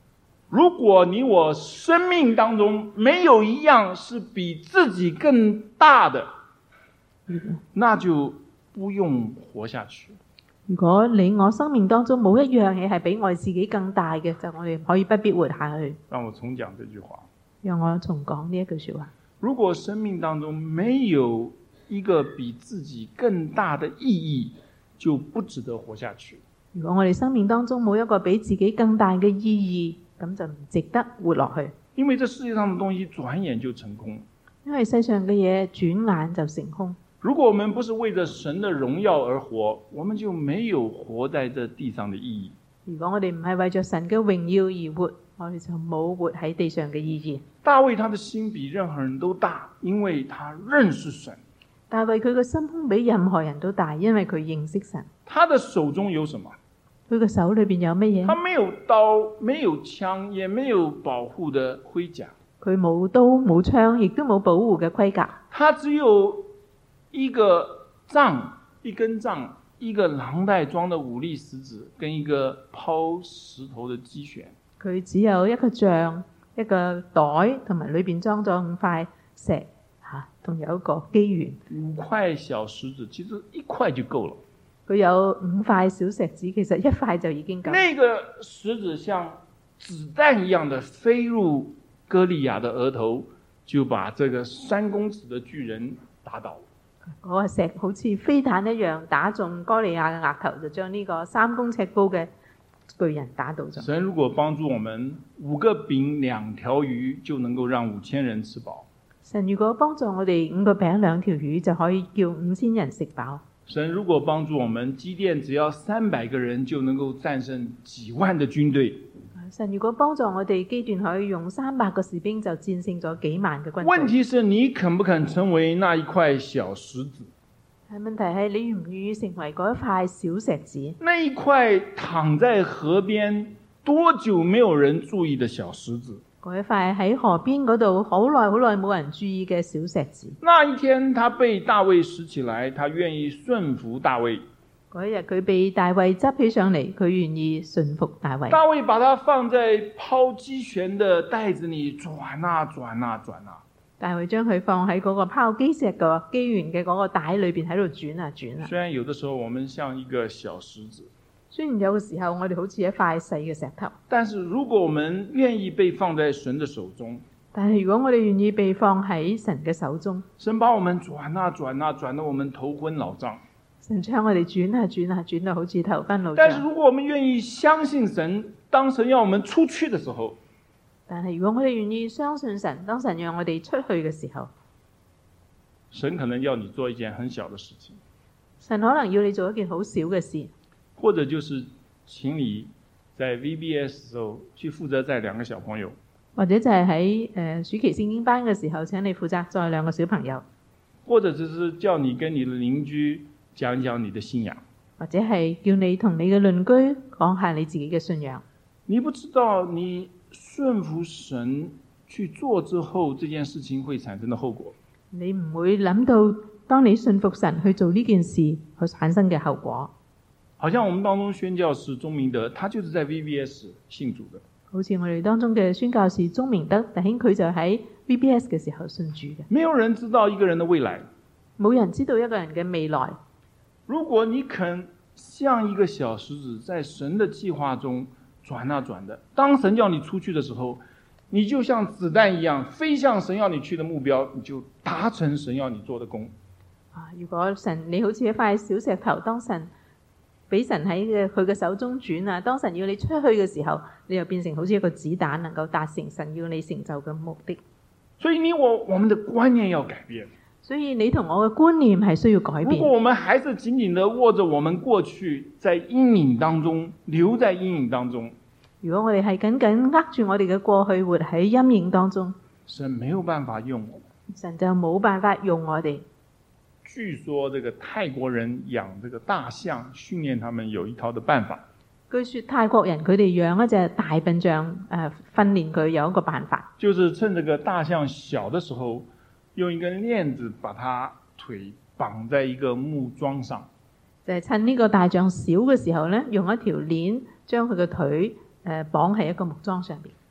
S2: 如果你我生命當中沒有一樣是比自己更大的，那就不用活下去。
S3: 如果你我生命當中冇一樣嘢係比我自己更大嘅，就我哋可以不必活下去。
S2: 讓我重講這句話。
S3: 讓我重講呢一句說話。
S2: 如果生命當中沒有一個比自己更大的意義，就不值得活下去。
S3: 如果我哋生命當中冇一個比自己更大嘅意義，咁就唔值得活落去。
S2: 因為這世界上的東西轉眼就成空。
S3: 因為世上嘅嘢轉眼就成空。
S2: 如果我們不是為着神的榮耀而活，我們就沒有活在這地上的意義。
S3: 如果我哋唔係為着神嘅榮耀而活，我哋就冇活喺地上嘅意義。
S2: 大衛他的心比任何人都大，因為他認識神。
S3: 大衛佢嘅心胸比任何人都大，因為佢認識神。
S2: 他的手中有什麼？
S3: 佢嘅手裏邊有乜嘢？
S2: 他沒有刀，沒有槍，也沒有保護的盔甲。
S3: 佢冇刀冇槍，亦都冇保護嘅盔甲。
S2: 他只有一個杖，一根杖，一個囊袋裝的5粒石子，跟一個拋石頭的機旋。
S3: 佢只有一個杖，一個袋，同埋裏邊裝咗5塊石，仲有一個機緣。
S2: 5塊小石子，其實1塊就夠了。
S3: 佢有5塊小石子，其實1塊就已經夠。
S2: 那個石子像子彈一樣的飛入歌利亞的額頭，就把這個3公尺的巨人打倒。
S3: 嗰個石好似飛彈一樣打中歌利亞嘅額頭，就將呢個3公尺高嘅巨人打倒咗。
S2: 神如果幫助我們，5個餅2條魚就能夠讓5000人吃飽。
S3: 神如果幫助我哋5個餅2條魚就可以叫5000人食飽。
S2: 神如果幫助我們，基甸只要300個人就能夠戰勝幾萬的軍隊。
S3: 神如果幫助我哋，基甸可以用300個士兵就戰勝咗幾萬嘅軍隊。
S2: 問題是你肯不肯成為那一塊小石子？
S3: 問題係你願唔願意成為嗰一塊小石子？
S2: 那一塊躺在河邊多久沒有人注意的小石子？
S3: 嗰一塊喺河邊嗰度好耐冇人注意嘅小石子。
S2: 那一天他被大衛拾起來，他願意順服大衛。
S3: 嗰一日佢被大衛執起上嚟，佢願意順服大衛。
S2: 大衛把它放在拋機旋的袋子裏轉啊轉啊轉啊。
S3: 大衛將佢放喺嗰個拋機石嘅機緣嘅嗰個袋裏邊喺度轉啊轉啊。
S2: 雖然有的時候我們像一個小石子，
S3: 雖然有嘅時候我哋好似一塊細嘅石頭，
S2: 但是如果我們願意被放在神的手中，
S3: 但係如果我哋願意被放喺神嘅手中，
S2: 神把我們轉啊轉啊轉到我們頭昏腦脹。
S3: 神將我哋轉啊轉啊轉到好似頭昏腦脹。
S2: 但是如果我們願意相信神，當神要我們出去的時候，
S3: 但係如果我哋願意相信神，當神讓我哋出去嘅時候，
S2: 神可能要你做一件很小的事情，
S3: 神可能要你做一件好小嘅事，
S2: 或者就是請你在 VBS 時候去負責載2個小朋友，
S3: 或者就係喺暑期聖經班嘅時候，請你負責載2個小朋友，
S2: 或者就是叫你跟你的鄰居講一講你的信仰，
S3: 或者係叫你同你嘅鄰居講下你自己嘅信仰。
S2: 你不知道你順服神去做之後，這件事情會產生的後果。
S3: 你唔會諗到，當你順服神去做呢件事，佢產生嘅後果。
S2: 好像我們當中宣教士鍾明德，他就是在 VBS 信主的。
S3: 好似我哋當中嘅宣教士鍾明德弟兄，佢就喺 VBS 嘅時候信主嘅。
S2: 沒有人知道一個人的未來，
S3: 冇人知道一個人嘅未來。
S2: 如果你肯像一個小石子，在神的計劃中轉啊轉的，當神要你出去的時候，你就像子彈一樣飛向神要你去的目標，你就達成神要你做的工。
S3: 如果你好似一塊小石頭，當神俾神喺佢嘅手中轉啊，當神要你出去嘅時候，你又變成好似一個子彈，能夠達成神要你成就嘅目的。
S2: 所以我們的觀念要改變。
S3: 所以你同我嘅觀念係需要改變。
S2: 如果我們還是緊緊地握着我們過去，在陰影當中，留在陰影當中，
S3: 如果我哋係緊緊握住我哋嘅過去，活喺陰影當中，
S2: 神沒有辦法用我們。
S3: 神就冇辦法用我哋。
S2: 據說這個泰國人養這個大象，訓練他們有一套的辦法。
S3: 據說泰國人佢哋養一隻大笨象，訓練佢有一個辦法，
S2: 就是趁這個大象小的時候，用一根鏈子把它腿綁在一個木樁上。
S3: 就係趁呢個大象小嘅時候咧，用一條鏈將佢嘅腿綁喺一個木樁上邊。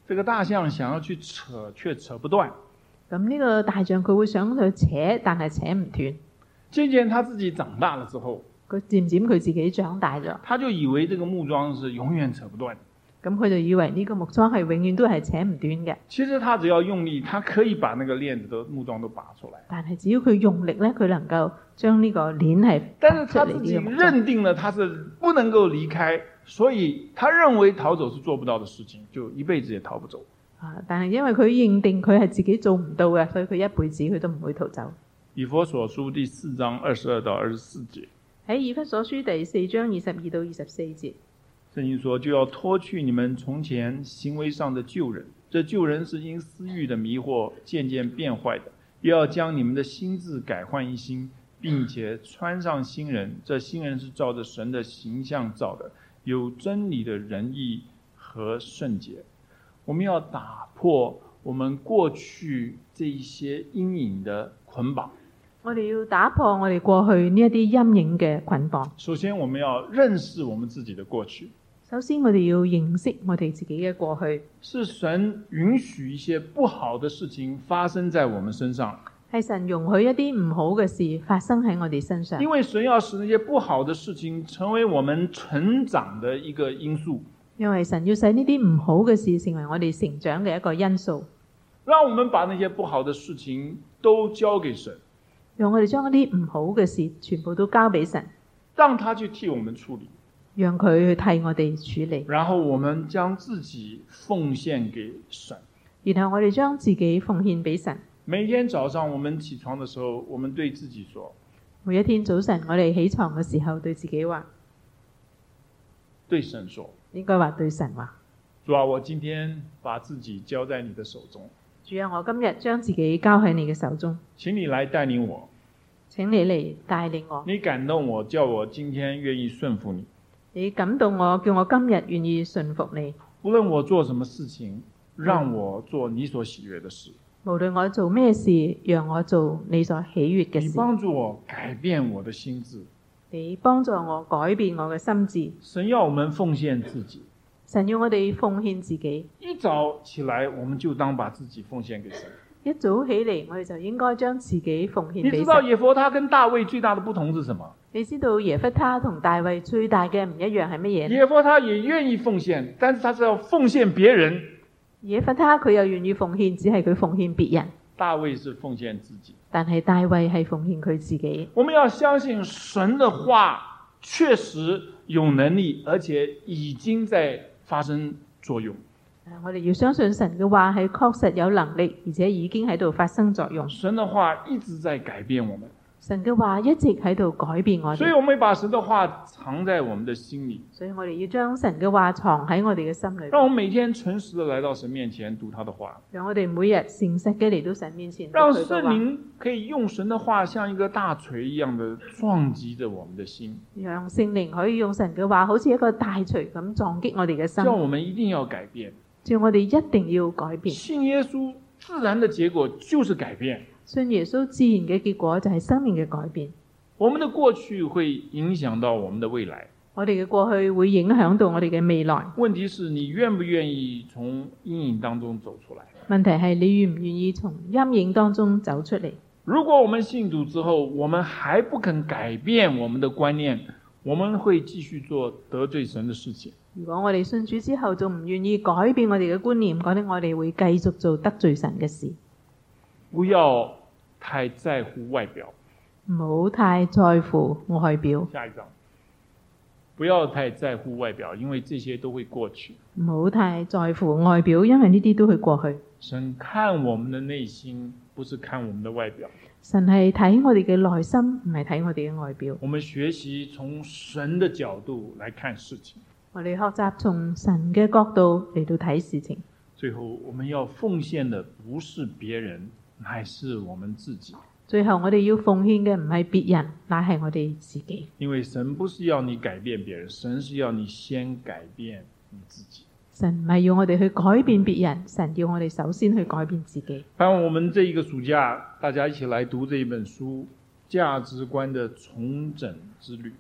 S2: 这个大象想要去扯，却扯不断。
S3: 咁呢個大象佢會想去扯，但係扯唔斷。
S2: 漸漸他自己長大了之後，
S3: 佢漸漸佢自己長大咗，
S2: 他就以為這個木樁是永遠扯不斷。
S3: 咁佢就以為呢個木樁係永遠都係扯唔斷嘅。
S2: 其實他只要用力，他可以把那個鏈子的木樁都拔出來。
S3: 但係只要佢用力咧，佢能夠將呢個鏈係
S2: 但是他
S3: 拔出嚟
S2: 自己
S3: 呢個木樁。
S2: 認定了他是不能夠離開，所以他認為逃走是做不到的事情，就一輩子也逃不走。
S3: 但係因為佢認定佢係自己做唔到嘅，所以佢一輩子佢都唔會逃走。
S2: 以弗所書第4章22到24節。
S3: 喺以弗所書第4章22到24節，
S2: 聖經說，就要脫去你們從前行為上的舊人，這舊人是因私慾的迷惑漸漸變壞的，又要將你們的心志改換一新，並且穿上新人，這新人是照着神的形象造的，有真理的仁義和聖潔。我們要打破我們過去這一些陰影的捆綁。
S3: 我哋要打破我哋過去呢一啲陰影嘅捆綁。
S2: 首先，我們要認識我們自己的過去。
S3: 首先，我哋要認識我哋自己嘅過去。
S2: 是神允許一些不好的事情發生在我們身上。
S3: 係神容許一啲唔好嘅事發生喺我哋身上。
S2: 因為神要使那些不好的事情成為我們成長的一個因素。
S3: 因為神要使呢啲唔好嘅事成為我哋成長嘅一個因素。
S2: 讓我們把那些不好的事情都交給神。
S3: 讓我哋將一啲唔好嘅事全部都交俾神，
S2: 讓他去替我們處理，
S3: 讓佢去替我哋處理。
S2: 然後我們將自己奉獻給神。
S3: 然後我哋將自己奉獻俾神。
S2: 每天早上我們起床的時候，我們對自己說，
S3: 每一天早晨我哋起床嘅時候對自己話，
S2: 對神說，
S3: 應該話對神話，
S2: 主啊，我今天把自己交在你的手中。
S3: 主啊，我今日將自己交喺你嘅手中，
S2: 請你來帶領我。
S3: 請你嚟帶領我。
S2: 你感動我，叫我今天願意順服你。
S3: 你感動我，叫我今日願意順服你。
S2: 無論我做什麼事情，讓我做你所喜悅的事。
S3: 無論我做咩事，讓我做你所喜悅嘅事。
S2: 你幫助我改變我的心志。
S3: 你幫助我改變我嘅心志。
S2: 神要我們奉獻自己。
S3: 神要我哋奉獻自己。
S2: 一早起來，我們就當把自己奉獻給神。
S3: 一早起嚟，我哋就應該將自己奉獻俾神。
S2: 你知道耶弗他跟大衛最大的不同是什麼？
S3: 你知道耶弗他同大衛最大嘅唔一樣係乜嘢？
S2: 耶弗他也願意奉獻，但是他是要奉獻別人。
S3: 耶弗他佢又願意奉獻，只係佢奉獻別人。
S2: 大衛是奉獻自己，
S3: 但係大衛係奉獻佢自己。
S2: 我們要相信神的話確實有能力，而且已經在發生作用。
S3: 我哋要相信神嘅話係確實有能力，而且已經喺度發生作用。
S2: 神的話一直在改變我們。
S3: 神嘅話一直喺度改變我哋。
S2: 所以我們把神的話藏在我們的心裏。
S3: 所以我哋要將神嘅話藏喺我哋嘅心裏。
S2: 讓我們每天誠實地來到神面前讀他的話。
S3: 讓我哋每日誠實嘅嚟到神面前讀
S2: 讓
S3: 佢嘅話。
S2: 聖靈可以用神的話像一個大錘一樣的撞擊着我們的心。
S3: 讓聖靈可以用神嘅話好似一個大錘咁撞擊我哋嘅心。
S2: 叫我們一定要改變。
S3: 叫我哋一定要改變。
S2: 信耶穌自然的結果就是改變。
S3: 信耶穌自然嘅結果就係生命嘅改變。
S2: 我們的過去會影響到我們的未來。
S3: 我哋嘅過去會影響到我哋嘅未來。
S2: 問題是你願不願意從陰影當中走出來？
S3: 問題係你願唔願意從陰影當中走出嚟？
S2: 如果我們信主之後，我們還不肯改變我們的觀念，我們會繼續做得罪神的事情。
S3: 如果我哋信主之後仲唔願意改變我哋嘅觀念，覺得我哋會繼續做得罪神嘅事。
S2: 不要太在乎外表。
S3: 唔好太在乎外表。
S2: 下一章，不要太在乎外表，因為這些都會過去。
S3: 唔好太在乎外表，因為呢啲都會過去。
S2: 神看我們的內心，不是看我們的外表。
S3: 神係睇我哋嘅內心，唔係睇我哋嘅外表。
S2: 我們學習從神的角度來看事情。
S3: 我哋學習從神嘅角度嚟到睇事情。
S2: 最後，我們要奉獻的不是別人，乃是我們自己。
S3: 最後我哋要奉獻嘅唔係別人，乃係我哋自己。因
S2: 為神不是要你改變別人，神是要你先改變你自己。
S3: 神唔係要我哋去改變別人，神要我哋首先去改變自己。
S2: 盼望我們這一個暑假，大家一起來讀這一本書《價值觀的重整之旅》。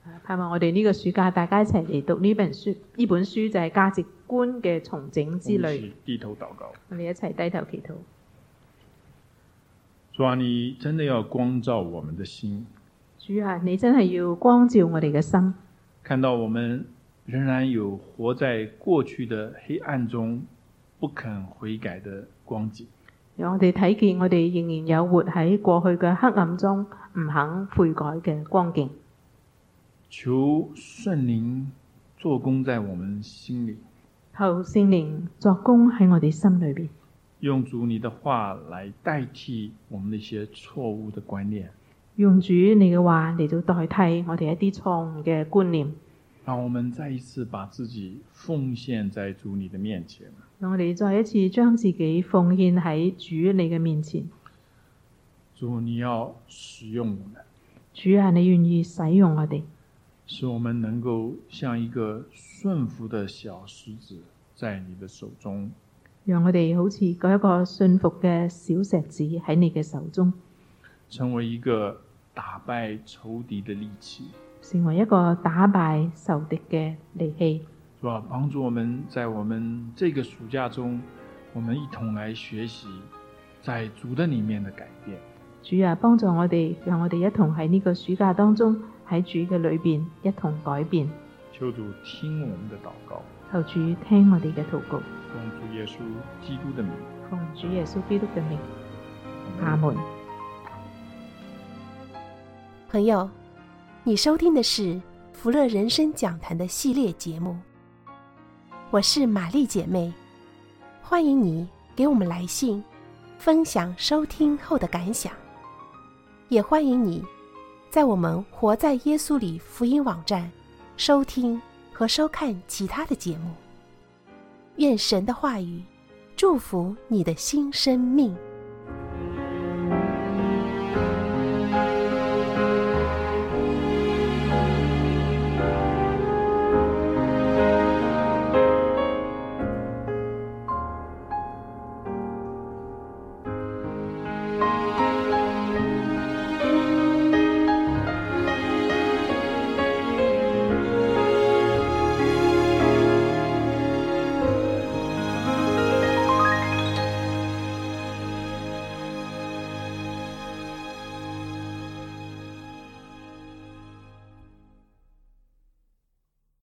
S3: 盼望我哋呢個暑假大家一齊嚟讀呢本書就係價值觀嘅重整之
S2: 我們一
S3: 旅。
S2: 起低頭禱告。
S3: 我哋一齊低頭祈禱。
S2: 主啊，你真的要光照我們的心，
S3: 主啊，你真係要光照我哋嘅心，
S2: 看到我們仍然有活在過去的黑暗中不肯悔改的光景。
S3: 讓我哋睇見我哋仍然有活喺過去嘅黑暗中唔肯悔改嘅光景。
S2: 求聖靈做工在我們心裡，
S3: 求聖靈作工喺我哋心裏邊，
S2: 用主你的話來代替我們的一些錯誤的觀念，
S3: 用主你嘅話嚟到代替我哋一啲錯誤嘅觀念，
S2: 讓我們再一次把自己奉獻在主你的面前。
S3: 讓我哋再一次將自己奉獻喺主你嘅面前。
S2: 主，你要使用我們，
S3: 主啊，你願意使用我哋，
S2: 使我們能夠像一個順服的小石子在你的手中，
S3: 讓我哋好似嗰一個信服嘅小石子喺你嘅手中，
S2: 成為一個打敗仇敵的利器。
S3: 成為一個打敗仇敵嘅利器。
S2: 主啊，幫助我們在我們這個暑假中，我們一同來學習在主的裡面的改變。
S3: 主啊，幫助我哋，讓我哋一同喺呢個暑假當中喺主嘅裏邊一同改變。
S2: 求主聽我們的禱告，
S3: 求主聽我哋嘅禱告，
S2: 奉主耶穌基督的名，
S3: 奉主耶穌基督嘅名，阿門。
S1: 朋友，你收聽的是福樂人生講壇的系列節目，我是瑪麗姐妹，歡迎你給我們來信，分享收聽後的感想，也歡迎你在我們活在耶穌裡福音網站收聽和收看其他的節目。願神的話語祝福你的新生命。